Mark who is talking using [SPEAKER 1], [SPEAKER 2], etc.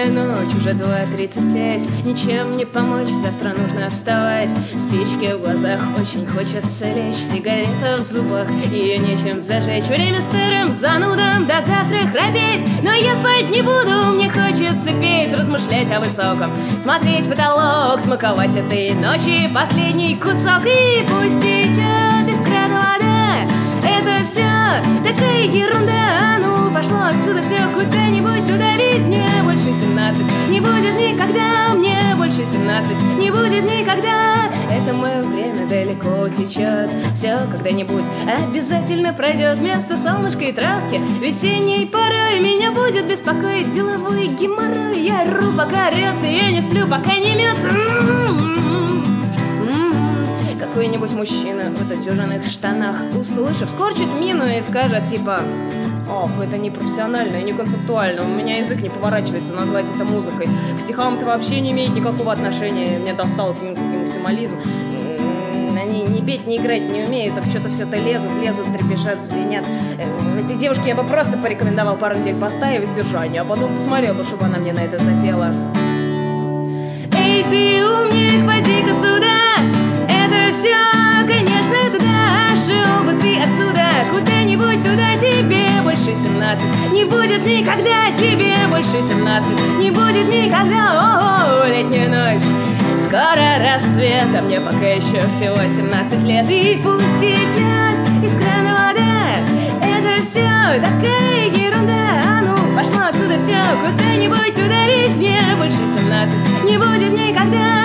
[SPEAKER 1] летняя ночь, уже 2:35. Ничем не помочь, завтра нужно вставать. Спички в глазах, очень хочется лечь. Сигарета в зубах, ее нечем зажечь. Время старым занудам до завтра храпеть. Но я спать не буду, мне хочется петь, размышлять о высоком, смотреть в потолок, смаковать этой ночи последний кусок. И пусть течет из крана вода, это все такая ерунда. Ну, пошло отсюда все куда-нибудь туда, ведь мне больше 17 не будет никогда, мне больше 17 не будет никогда. Это мое время далеко течет, все когда-нибудь обязательно пройдет. Вместо солнышка и травки весенней порой меня будет беспокоить деловой геморрой. Я ору, пока орёт, и я не сплю, пока не мёт. Какой-нибудь мужчина в отутюженных штанах, услышав, скорчит мину и скажет типа: ох, это не профессионально и не концептуально, у меня язык не поворачивается назвать это музыкой. К стихам это вообще не имеет никакого отношения, мне достал юнгский максимализм. Они ни петь, ни играть не умеют, так что-то все-то лезут, трепещат, звенят. Этой девушке я бы просто порекомендовал пару недель поста и воздержания, а потом посмотрел бы, чтобы она мне на это запела. Эй, ты умник, поди-ка сюда, это все, конечно, туда. Шел бы ты отсюда куда-нибудь туда, тебе больше 17 не будет никогда, тебе больше 17 не будет никогда. О, летняя ночь, скоро рассвет, а мне пока еще всего 17 лет. И пусть течет из крана вода, это все такая ерунда. А ну, пошло отсюда все куда-нибудь туда, ведь мне больше 17 не будет никогда.